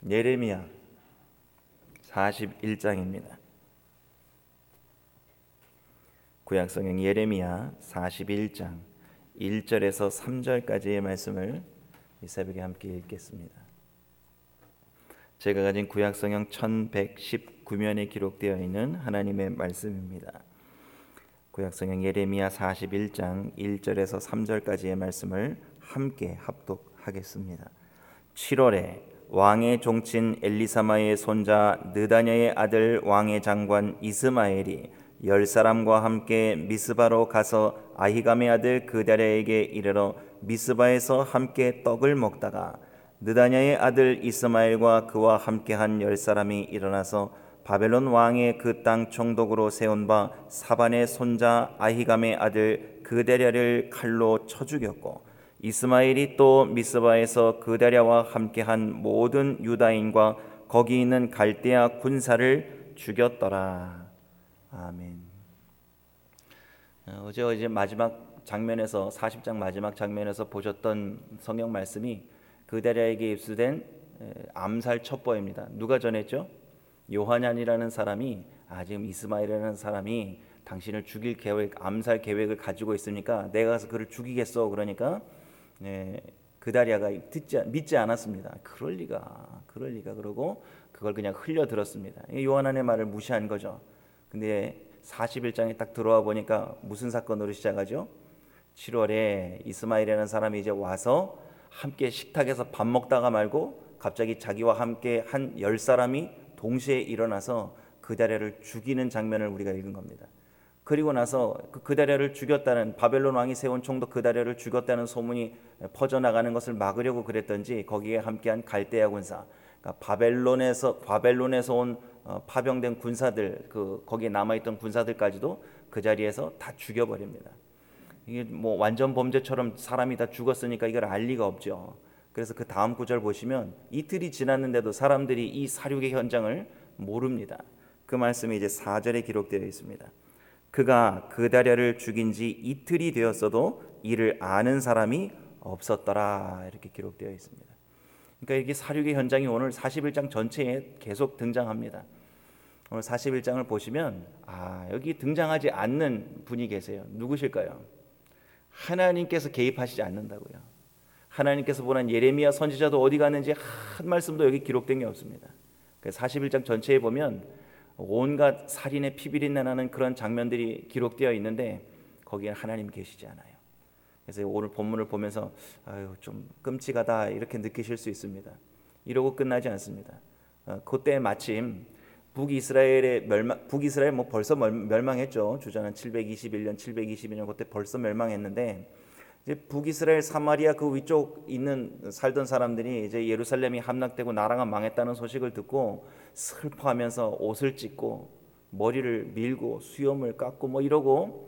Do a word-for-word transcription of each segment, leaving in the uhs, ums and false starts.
예레미야 사십일 장입니다. 구약성경 예레미야 사십일 장 일 절에서 삼 절까지의 말씀을 이 새벽에 함께 읽겠습니다. 제가 가진 구약성경 천백십구 면에 기록되어 있는 하나님의 말씀입니다. 구약성경 예레미야 사십일 장 일 절에서 삼 절까지의 말씀을 함께 합독하겠습니다. 칠월에 왕의 종친 엘리사마의 손자 느다냐의 아들 왕의 장관 이스마엘이 열 사람과 함께 미스바로 가서 아히감의 아들 그다랴에게 이르러 미스바에서 함께 떡을 먹다가 느다냐의 아들 이스마엘과 그와 함께한 열 사람이 일어나서 바벨론 왕의 그 땅 총독으로 세운 바 사반의 손자 아히감의 아들 그다랴를 칼로 쳐 죽였고 이스마엘이 또 미스바에서 그다랴와 함께한 모든 유다인과 거기 있는 갈대아 군사를 죽였더라. 아멘. 어제 어제 마지막 장면에서 사십 장 마지막 장면에서 보셨던 성경 말씀이 그다랴에게 입수된 암살 첩보입니다. 누가 전했죠? 요하난이라는 사람이 아 지금 이스마엘이라는 사람이 당신을 죽일 계획, 암살 계획을 가지고 있으니까 내가 가서 그를 죽이겠어. 그러니까 네, 그다랴가 듣지 믿지 않았습니다. 그럴 리가, 그럴 리가 그러고 그걸 그냥 흘려 들었습니다. 요하난의 말을 무시한 거죠. 근데 사십일 장에 딱 들어와 보니까 무슨 사건으로 시작하죠? 칠월에 이스마엘이라는 사람이 이제 와서 함께 식탁에서 밥 먹다가 말고 갑자기 자기와 함께 한 열 사람이 동시에 일어나서 그다랴를 죽이는 장면을 우리가 읽은 겁니다. 그리고 나서 그 그다랴를 죽였다는 바벨론 왕이 세운 총독 그다랴를 죽였다는 소문이 퍼져나가는 것을 막으려고 그랬던지 거기에 함께한 갈대아 군사, 그러니까 바벨론에서 바벨론에서 온 어, 파병된 군사들, 그 거기에 남아있던 군사들까지도 그 자리에서 다 죽여버립니다. 이게 뭐 완전 범죄처럼 사람이 다 죽었으니까 이걸 알 리가 없죠. 그래서 그 다음 구절 보시면 이틀이 지났는데도 사람들이 이 사륙의 현장을 모릅니다. 그 말씀이 이제 사 절에 기록되어 있습니다. 그가 그다랴를 죽인 지 이틀이 되었어도 이를 아는 사람이 없었더라. 이렇게 기록되어 있습니다. 그러니까 이게 사륙의 현장이 오늘 사십일 장 전체에 계속 등장합니다. 오늘 사십일 장을 보시면 아 여기 등장하지 않는 분이 계세요. 누구실까요? 하나님께서 개입하시지 않는다고요. 하나님께서 보낸 예레미야 선지자도 어디 갔는지 한 말씀도 여기 기록된 게 없습니다. 사십일 장 전체에 보면 온갖 살인의 피비린내 나는 그런 장면들이 기록되어 있는데 거기에 하나님 계시지 않아요. 그래서 오늘 본문을 보면서 아유 좀 끔찍하다 이렇게 느끼실 수 있습니다. 이러고 끝나지 않습니다. 어, 그때 마침 북이스라엘의 멸망, 북이스라엘 뭐 벌써 멸망했죠. 주전한 칠백이십일 년, 칠백이십이 년 그때 벌써 멸망했는데 이제 북이스라엘 사마리아 그 위쪽 있는 살던 사람들이 이제 예루살렘이 함락되고 나라가 망했다는 소식을 듣고 슬퍼하면서 옷을 찢고 머리를 밀고 수염을 깎고 뭐 이러고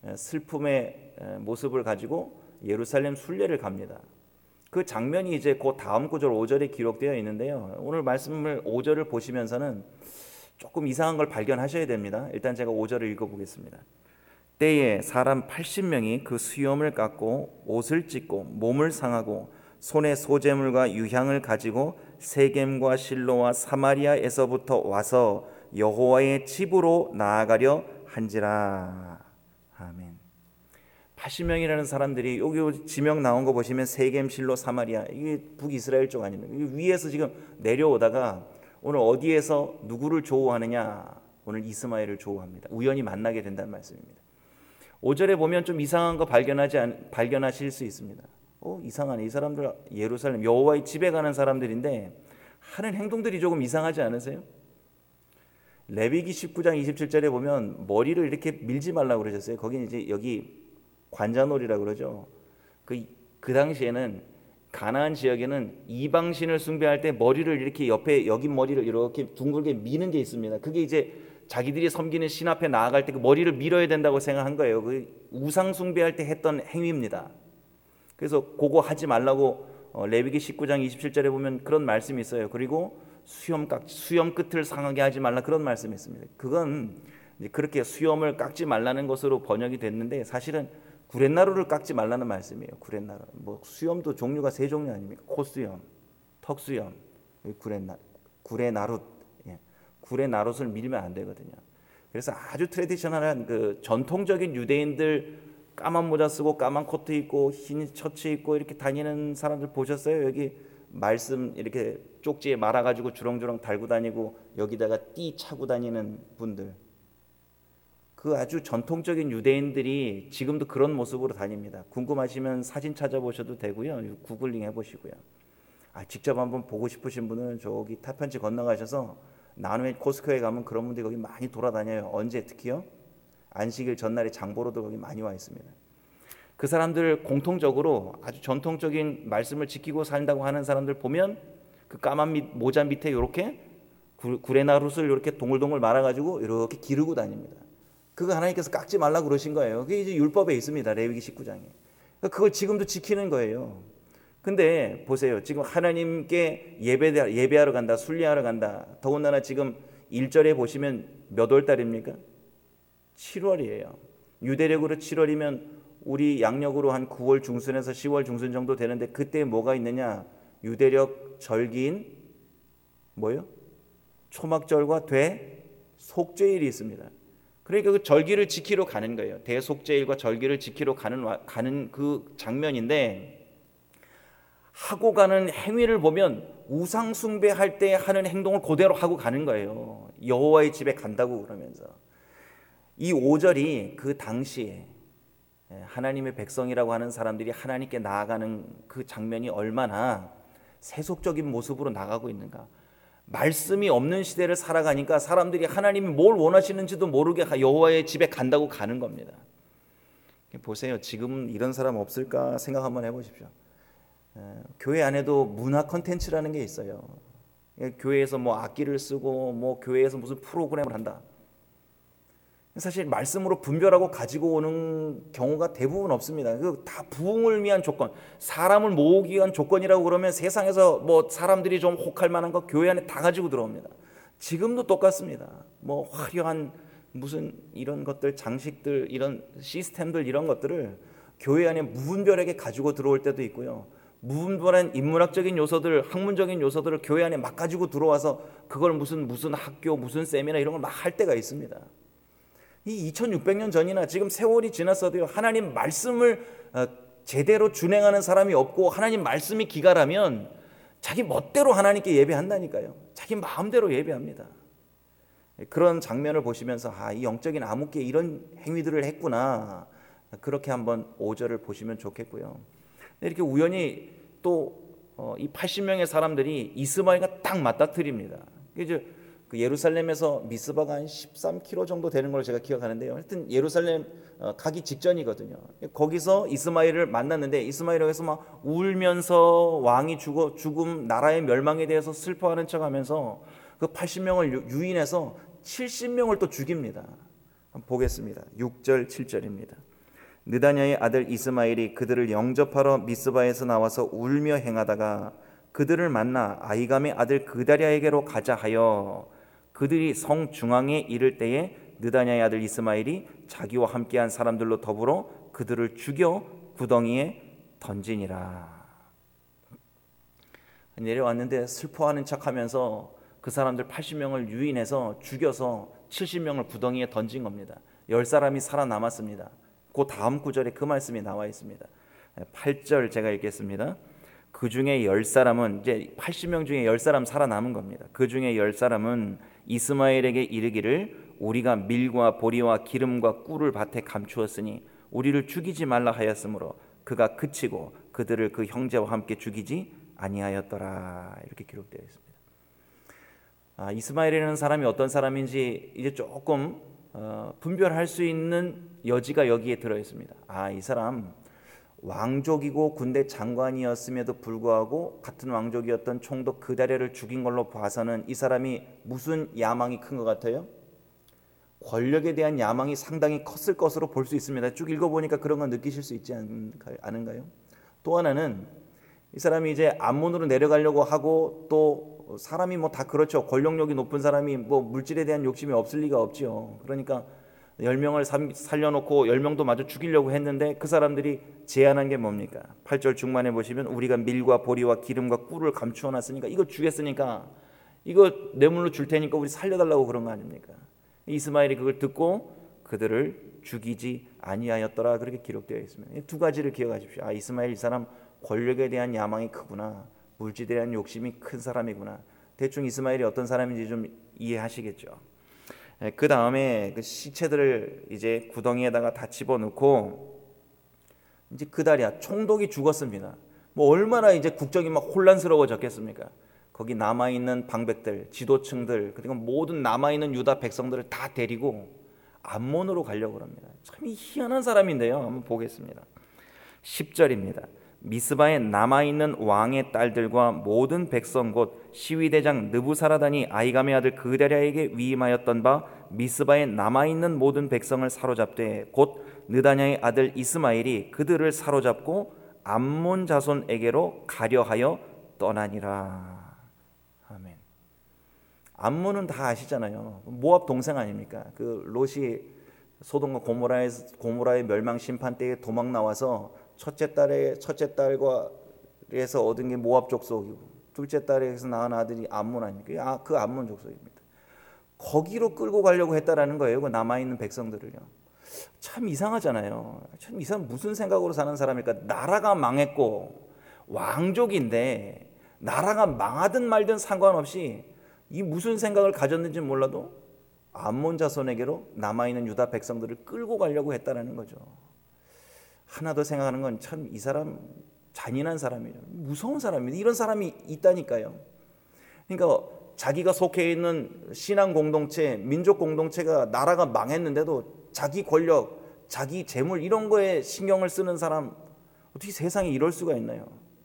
슬픔의 모습을 가지고 예루살렘 순례를 갑니다. 그 장면이 이제 그 다음 구절 오 절에 기록되어 있는데요. 오늘 말씀을 오 절을 보시면서는 조금 이상한 걸 발견하셔야 됩니다. 일단 제가 오 절을 읽어보겠습니다. 때에 사람 팔십 명이 그 수염을 깎고 옷을 찢고 몸을 상하고 손에 소재물과 유향을 가지고 세겜과 실로와 사마리아에서부터 와서 여호와의 집으로 나아가려 한지라. 아멘. 팔십 명이라는 사람들이 여기 지명 나온 거 보시면 세겜, 실로, 사마리아 이게 북이스라엘 쪽 아닙니까? 위에서 지금 내려오다가 오늘 어디에서 누구를 조우하느냐? 오늘 이스마엘을 조우합니다. 우연히 만나게 된다는 말씀입니다. 오 절에 보면 좀 이상한 거 발견하지 않, 발견하실 수 있습니다. 어, 이상하네. 이 사람들 예루살렘 여호와의 집에 가는 사람들인데 하는 행동들이 조금 이상하지 않으세요? 레위기 십구 장 이십칠 절에 보면 머리를 이렇게 밀지 말라고 그러셨어요. 거기는 이제 여기 관자놀이라고 그러죠. 그, 그 당시에는 가나안 지역에는 이방신을 숭배할 때 머리를 이렇게 옆에 여기 머리를 이렇게 둥글게 미는 게 있습니다. 그게 이제 자기들이 섬기는 신 앞에 나아갈 때 그 머리를 밀어야 된다고 생각한 거예요. 그 우상 숭배할 때 했던 행위입니다. 그래서 그거 하지 말라고 어, 레위기 십구 장 이십칠 절에 보면 그런 말씀이 있어요. 그리고 수염 깎 수염 끝을 상하게 하지 말라 그런 말씀이 있습니다. 그건 이제 그렇게 수염을 깎지 말라는 것으로 번역이 됐는데 사실은 구렛나루를 깎지 말라는 말씀이에요. 구렛나루. 뭐 수염도 종류가 세 종류 아닙니까? 콧수염, 턱수염, 구레나 구레나룻, 예. 구레나룻을 밀면 안 되거든요. 그래서 아주 트레디셔널한 그 전통적인 유대인들 까만 모자 쓰고 까만 코트 입고 흰 셔츠 입고 이렇게 다니는 사람들 보셨어요? 여기 말씀 이렇게 쪽지에 말아가지고 주렁주렁 달고 다니고 여기다가 띠 차고 다니는 분들, 그 아주 전통적인 유대인들이 지금도 그런 모습으로 다닙니다. 궁금하시면 사진 찾아보셔도 되고요. 구글링 해보시고요. 아, 직접 한번 보고 싶으신 분은 저기 타편지 건너가셔서 나눔의 코스코에 가면 그런 분들이 거기 많이 돌아다녀요. 언제? 특히요 안식일 전날에 장보러도 거기 많이 와 있습니다. 그 사람들 공통적으로 아주 전통적인 말씀을 지키고 산다고 하는 사람들 보면 그 까만 밑, 모자 밑에 이렇게 구레나룻을 이렇게 동글동글 말아가지고 이렇게 기르고 다닙니다. 그거 하나님께서 깎지 말라고 그러신 거예요. 그게 이제 율법에 있습니다. 레위기 십구 장에. 그걸 지금도 지키는 거예요. 근데 보세요. 지금 하나님께 예배, 예배하러 간다, 순례하러 간다. 더군다나 지금 일 절에 보시면 몇 월 달입니까? 칠월이에요. 유대력으로 칠월이면 우리 양력으로 한 구월 중순에서 시월 중순 정도 되는데 그때 뭐가 있느냐? 유대력 절기인 뭐요? 초막절과 대속죄일이 있습니다. 그러니까 그 절기를 지키러 가는 거예요. 대속죄일과 절기를 지키러 가는 가는 그 장면인데, 하고 가는 행위를 보면 우상 숭배할 때 하는 행동을 그대로 하고 가는 거예요. 여호와의 집에 간다고 그러면서. 이 오 절이 그 당시에 하나님의 백성이라고 하는 사람들이 하나님께 나아가는 그 장면이 얼마나 세속적인 모습으로 나가고 있는가. 말씀이 없는 시대를 살아가니까 사람들이 하나님이 뭘 원하시는지도 모르게 여호와의 집에 간다고 가는 겁니다. 보세요. 지금 이런 사람 없을까 생각 한번 해보십시오. 교회 안에도 문화 컨텐츠라는 게 있어요. 교회에서 뭐 악기를 쓰고 뭐 교회에서 무슨 프로그램을 한다. 사실 말씀으로 분별하고 가지고 오는 경우가 대부분 없습니다. 그 다 부흥을 위한 조건, 사람을 모으기 위한 조건이라고 그러면 세상에서 뭐 사람들이 좀 혹할 만한 거 교회 안에 다 가지고 들어옵니다. 지금도 똑같습니다. 뭐 화려한 무슨 이런 것들, 장식들, 이런 시스템들, 이런 것들을 교회 안에 무분별하게 가지고 들어올 때도 있고요. 무분별한 인문학적인 요소들, 학문적인 요소들을 교회 안에 막 가지고 들어와서 그걸 무슨 무슨 학교, 무슨 세미나 이런 걸 막 할 때가 있습니다. 이 이천육백 년 전이나 지금 세월이 지났어도요, 하나님 말씀을 제대로 준행하는 사람이 없고 하나님 말씀이 기가라면 자기 멋대로 하나님께 예배한다니까요. 자기 마음대로 예배합니다. 그런 장면을 보시면서 아, 이 영적인 암흑기에 이런 행위들을 했구나, 그렇게 한번 오 절을 보시면 좋겠고요. 이렇게 우연히 또 이 팔십 명의 사람들이 이스마엘과 딱 맞닥뜨립니다. 이제 그 예루살렘에서 미스바가 한 십삼 킬로미터 정도 되는 걸 제가 기억하는데요. 하여튼 예루살렘 가기 직전이거든요. 거기서 이스마엘을 만났는데 이스마엘에서 막 울면서 왕이 죽어 죽음, 나라의 멸망에 대해서 슬퍼하는 척하면서 그 팔십 명을 유인해서 칠십 명을 또 죽입니다. 한번 보겠습니다. 육 절 칠 절입니다. 느다냐의 아들 이스마엘이 그들을 영접하러 미스바에서 나와서 울며 행하다가 그들을 만나 아히감의 아들 그다랴에게로 가자 하여 그들이 성 중앙에 이를 때에 느다냐의 아들 이스마엘이 자기와 함께한 사람들로 더불어 그들을 죽여 구덩이에 던지니라. 내려왔는데 슬퍼하는 척하면서 그 사람들 팔십 명을 유인해서 죽여서 칠십 명을 구덩이에 던진 겁니다. 열 사람이 살아남았습니다. 그 다음 구절에 그 말씀이 나와 있습니다. 팔 절 제가 읽겠습니다. 그 중에 열 사람은, 이제 팔십 명 중에 열 사람 살아남은 겁니다. 그 중에 열 사람은 이스마엘에게 이르기를 우리가 밀과 보리와 기름과 꿀을 밭에 감추었으니 우리를 죽이지 말라 하였으므로 그가 그치고 그들을 그 형제와 함께 죽이지 아니하였더라. 이렇게 기록되어 있습니다. 아, 이스마엘이라는 사람이 어떤 사람인지 이제 조금 어, 분별할 수 있는 여지가 여기에 들어 있습니다. 아, 이 사람 왕족이고 군대 장관이었음에도 불구하고 같은 왕족이었던 총독 그다랴를 죽인 걸로 봐서는 이 사람이 무슨 야망이 큰 것 같아요? 권력에 대한 야망이 상당히 컸을 것으로 볼 수 있습니다. 쭉 읽어보니까 그런 건 느끼실 수 있지 않은가요? 또 하나는 이 사람이 이제 암몬으로 내려가려고 하고, 또 사람이 뭐 다 그렇죠. 권력력이 높은 사람이 뭐 물질에 대한 욕심이 없을 리가 없지요. 그러니까 열 명을 살려놓고 열 명도 마저 죽이려고 했는데 그 사람들이 제안한 게 뭡니까? 팔 절 중반에 보시면 우리가 밀과 보리와 기름과 꿀을 감추어 놨으니까 이거 주겠으니까 이거 뇌물로 줄 테니까 우리 살려달라고 그런 거 아닙니까? 이스마엘이 그걸 듣고 그들을 죽이지 아니하였더라 그렇게 기록되어 있습니다. 두 가지를 기억하십시오. 아, 이스마엘 이 사람 권력에 대한 야망이 크구나. 물질에 대한 욕심이 큰 사람이구나. 대충 이스마엘이 어떤 사람인지 좀 이해하시겠죠. 그 다음에 그 시체들을 이제 구덩이에다가 다 집어넣고 이제 그달이야 총독이 죽었습니다. 뭐 얼마나 이제 국정이 막 혼란스러워졌겠습니까? 거기 남아 있는 방백들, 지도층들 그리고 모든 남아 있는 유다 백성들을 다 데리고 암몬으로 가려고 합니다. 참 희한한 사람인데요. 한번 보겠습니다. 십 절입니다. 미스바에 남아있는 왕의 딸들과 모든 백성 곧 시위대장 느부사라단이 아이감의 아들 그다랴에게 위임하였던 바 미스바에 남아있는 모든 백성을 사로잡되 곧 느다냐의 아들 이스마엘이 그들을 사로잡고 암몬 자손에게로 가려 하여 떠나니라. 아멘. 암몬은 다 아시잖아요. 모압 동생 아닙니까? 그 롯이 소돔과 고모라의 고모라의 멸망 심판 때에 도망 나와서 첫째 딸의 첫째 딸과에서 얻은 게 모압 족속이고 둘째 딸에서 낳은 아들이 암몬 아닙니까? 아, 그 암몬 족속입니다. 거기로 끌고 가려고 했다라는 거예요. 그 남아 있는 백성들을요. 참 이상하잖아요. 참 이 사람 무슨 생각으로 사는 사람일까? 나라가 망했고 왕족인데 나라가 망하든 말든 상관없이 이 무슨 생각을 가졌는지 몰라도 암몬 자손에게로 남아 있는 유다 백성들을 끌고 가려고 했다라는 거죠. 하나 더 생각하는 건 참 이 사람 잔인한 사람이에요. 무서운 사람입니다. 이런 사람이 있다니까요. 그러니까 자기가 속해 있는 신앙 공동체, 민족 공동체가 나라가 망했는데도 자기 권력, 자기 재물 이런 거에 신경을 쓰는 사람 어떻게 세상에 이럴 수가 있나요?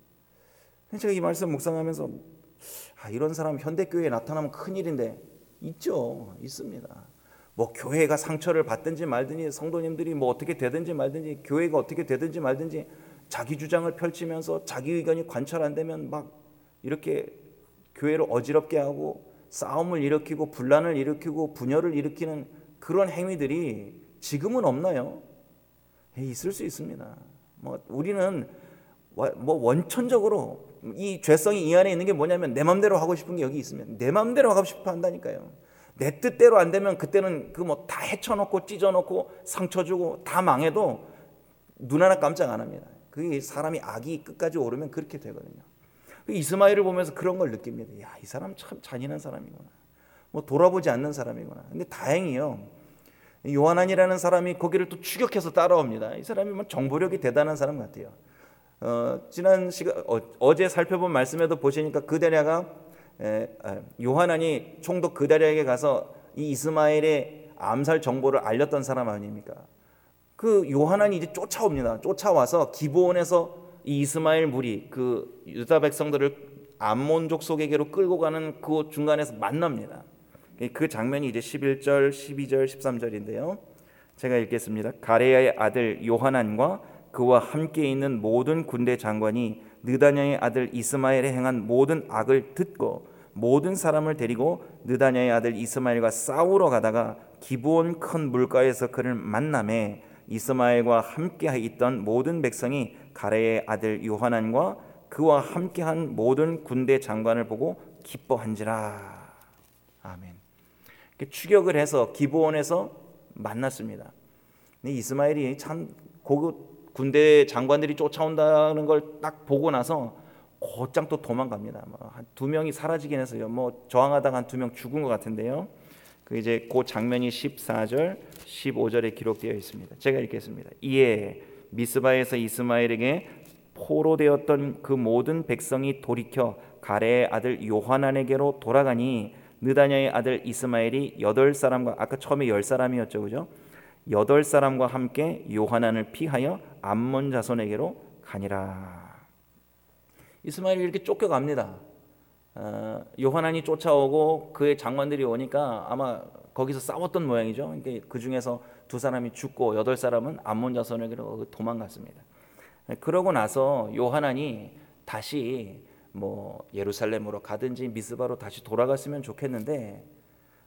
제가 이 말씀 묵상하면서 아, 이런 사람 현대교회에 나타나면 큰일인데 있죠. 있습니다. 뭐 교회가 상처를 받든지 말든지 성도님들이 뭐 어떻게 되든지 말든지 교회가 어떻게 되든지 말든지 자기 주장을 펼치면서 자기 의견이 관철 안 되면 막 이렇게 교회를 어지럽게 하고 싸움을 일으키고 분란을 일으키고 분열을 일으키는 그런 행위들이 지금은 없나요? 있을 수 있습니다. 뭐 우리는 뭐 원천적으로 이 죄성이 이 안에 있는 게 뭐냐면 내 맘대로 하고 싶은 게 여기 있으면 내 맘대로 하고 싶어 한다니까요. 내 뜻대로 안 되면 그때는 그 뭐 다 헤쳐놓고 찢어놓고 상처 주고 다 망해도 눈 하나 깜짝 안 합니다. 그게 사람이 악이 끝까지 오르면 그렇게 되거든요. 이스마엘을 보면서 그런 걸 느낍니다. 야, 이 사람 참 잔인한 사람이구나. 뭐 돌아보지 않는 사람이구나. 근데 다행히요. 요하난이라는 사람이 거기를 또 추격해서 따라옵니다. 이 사람이 뭐 정보력이 대단한 사람 같아요. 어, 지난 시간 어, 어제 살펴본 말씀에도 보시니까 그다랴가 요하난이 총독 그다랴에게 가서 이 이스마엘의 암살 정보를 알렸던 사람 아닙니까? 그 요하난이 이제 쫓아옵니다. 쫓아와서 기브온에서 이 이스마엘 무리 그 유다 백성들을 암몬 족속에게로 끌고 가는 그 중간에서 만납니다. 그 장면이 이제 십일 절, 십이 절, 십삼 절인데요. 제가 읽겠습니다. 가레야의 아들 요하난과 그와 함께 있는 모든 군대 장관이 느다냐의 아들 이스마엘에 행한 모든 악을 듣고 모든 사람을 데리고 느다냐의 아들 이스마엘과 싸우러 가다가 기브온 큰 물가에서 그를 만남에 이스마엘과 함께 있던 모든 백성이 가레야의 아들 요하난과 그와 함께한 모든 군대 장관을 보고 기뻐한지라. 아멘. 추격을 해서 기브온에서 만났습니다. 이스마엘이 참 고급 군대 장관들이 쫓아온다는 걸 딱 보고 나서 곧장 또 도망갑니다. 뭐 한 두 명이 사라지긴 했어요. 뭐 저항하다가 한 두 명 죽은 것 같은데요. 그 이제 그 장면이 십사 절, 십오 절에 기록되어 있습니다. 제가 읽겠습니다. 이에 미스바에서 이스마엘에게 포로되었던 그 모든 백성이 돌이켜 가레의 아들 요하난에게로 돌아가니 느다냐의 아들 이스마엘이 여덟 사람과 아까 처음에 열 사람이었죠, 그죠? 여덟 사람과 함께 요하난을 피하여 암몬 자손에게로 가니라. 이스마엘이 이렇게 쫓겨갑니다. 어, 요하난이 쫓아오고 그의 장관들이 오니까 아마 거기서 싸웠던 모양이죠. 그러니까 그 중에서 두 사람이 죽고 여덟 사람은 암몬 자손에게로 도망갔습니다. 그러고 나서 요하난이 다시 뭐 예루살렘으로 가든지 미스바로 다시 돌아갔으면 좋겠는데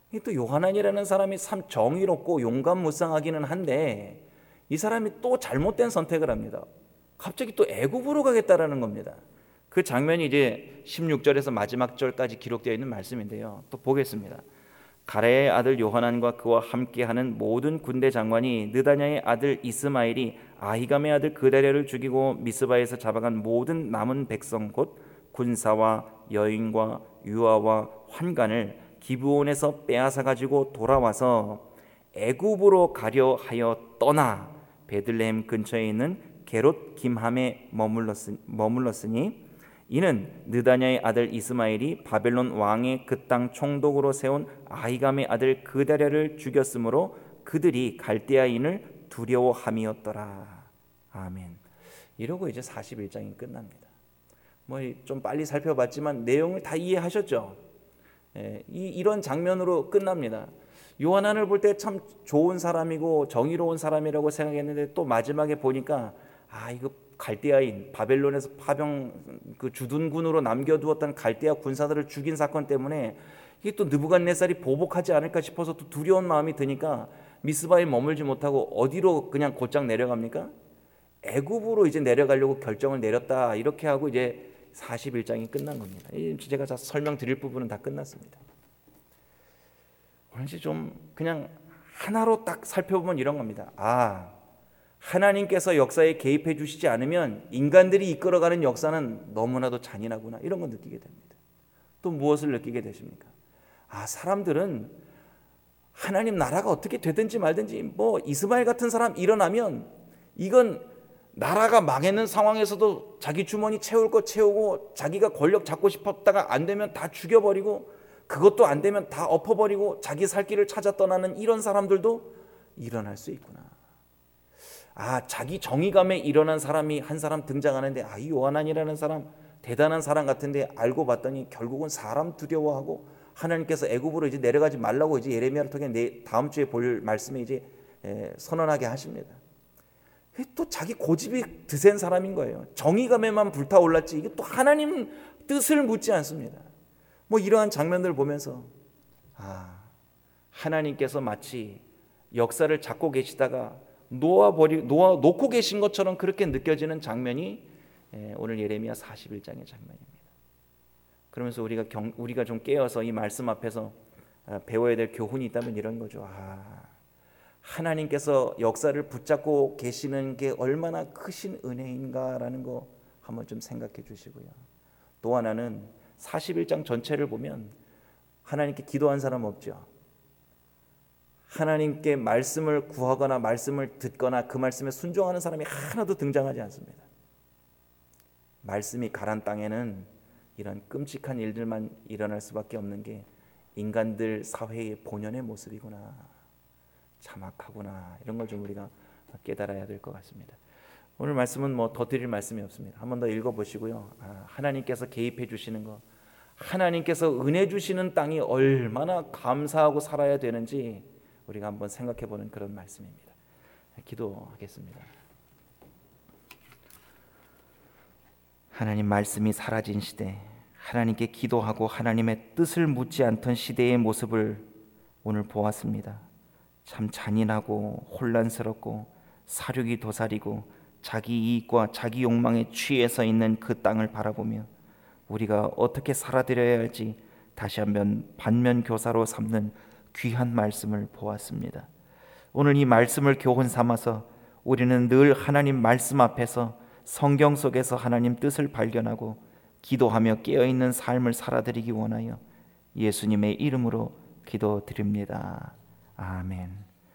또 요한안이라는 사람이 참 정의롭고 용감무쌍하기는 한데 이 사람이 또 잘못된 선택을 합니다. 갑자기 또 애굽으로 가겠다라는 겁니다. 그 장면이 이제 십육 절에서 마지막 절까지 기록되어 있는 말씀인데요. 또 보겠습니다. 가레의 아들 요하난과 그와 함께하는 모든 군대 장관이 느다냐의 아들 이스마엘이 아히감의 아들 그다랴를 죽이고 미스바에서 잡아간 모든 남은 백성 곧 군사와 여인과 유아와 환관을 기브온에서 빼앗아 가지고 돌아와서 애굽으로 가려 하여 떠나 베들레헴 근처에 있는 게롯 김함에 머물렀으니 이는 느다냐의 아들 이스마엘이 바벨론 왕의 그 땅 총독으로 세운 아히감의 아들 그다랴를 죽였으므로 그들이 갈대아인을 두려워함이었더라. 아멘. 이러고 이제 사십일 장이 끝납니다. 뭐 좀 빨리 살펴봤지만 내용을 다 이해하셨죠? 예, 이, 이런 장면으로 끝납니다. 요한안을 볼 때 참 좋은 사람이고 정의로운 사람이라고 생각했는데 또 마지막에 보니까 아 이거 갈대아인 바벨론에서 파병 그 주둔군으로 남겨두었던 갈대아 군사들을 죽인 사건 때문에 이게 또 느부갓네살이 보복하지 않을까 싶어서 또 두려운 마음이 드니까 미스바에 머물지 못하고 어디로 그냥 곧장 내려갑니까? 애굽으로 이제 내려가려고 결정을 내렸다. 이렇게 하고 이제 사십일 장이 끝난 겁니다. 제가 다 설명드릴 부분은 다 끝났습니다. 오늘 이제 좀 그냥 하나로 딱 살펴보면 이런 겁니다. 아, 하나님께서 역사에 개입해 주시지 않으면 인간들이 이끌어가는 역사는 너무나도 잔인하구나. 이런 거 느끼게 됩니다. 또 무엇을 느끼게 되십니까? 아, 사람들은 하나님 나라가 어떻게 되든지 말든지 뭐 이스마엘 같은 사람 일어나면 이건 나라가 망했는 상황에서도 자기 주머니 채울 거 채우고 자기가 권력 잡고 싶었다가 안 되면 다 죽여버리고 그것도 안 되면 다 엎어버리고 자기 살 길을 찾아 떠나는 이런 사람들도 일어날 수 있구나. 아, 자기 정의감에 일어난 사람이 한 사람 등장하는데 아, 이 요한안이라는 사람 대단한 사람 같은데 알고 봤더니 결국은 사람 두려워하고 하나님께서 애굽으로 이제 내려가지 말라고 이제 예레미야를 통해 내 다음 주에 볼 말씀에 이제 선언하게 하십니다. 또 자기 고집이 드센 사람인 거예요. 정의감에만 불타올랐지 이게 또 하나님 뜻을 묻지 않습니다. 뭐 이러한 장면들을 보면서 아, 하나님께서 마치 역사를 잡고 계시다가 놓아버리, 놓아, 놓고 계신 것처럼 그렇게 느껴지는 장면이 오늘 예레미야 사십일 장의 장면입니다. 그러면서 우리가 경, 우리가 좀 깨어서 이 말씀 앞에서 배워야 될 교훈이 있다면 이런 거죠. 아, 하나님께서 역사를 붙잡고 계시는 게 얼마나 크신 은혜인가라는 거 한번 좀 생각해 주시고요. 또 하나는 사십일 장 전체를 보면 하나님께 기도한 사람 없죠. 하나님께 말씀을 구하거나 말씀을 듣거나 그 말씀에 순종하는 사람이 하나도 등장하지 않습니다. 말씀이 가란 땅에는 이런 끔찍한 일들만 일어날 수밖에 없는 게 인간들 사회의 본연의 모습이구나. 참악하구나. 이런 걸 좀 우리가 깨달아야 될 것 같습니다. 오늘 말씀은 뭐 더 드릴 말씀이 없습니다. 한번 더 읽어보시고요. 아, 하나님께서 개입해 주시는 거, 하나님께서 은혜 주시는 땅이 얼마나 감사하고 살아야 되는지 우리가 한번 생각해보는 그런 말씀입니다. 기도하겠습니다. 하나님 말씀이 사라진 시대, 하나님께 기도하고 하나님의 뜻을 묻지 않던 시대의 모습을 오늘 보았습니다. 참 잔인하고 혼란스럽고 사륙이 도사리고 자기 이익과 자기 욕망에 취해서 있는 그 땅을 바라보며 우리가 어떻게 살아드려야 할지 다시 한번 반면교사로 삼는 귀한 말씀을 보았습니다. 오늘 이 말씀을 교훈 삼아서 우리는 늘 하나님 말씀 앞에서 성경 속에서 하나님 뜻을 발견하고 기도하며 깨어있는 삶을 살아드리기 원하여 예수님의 이름으로 기도드립니다. 아멘.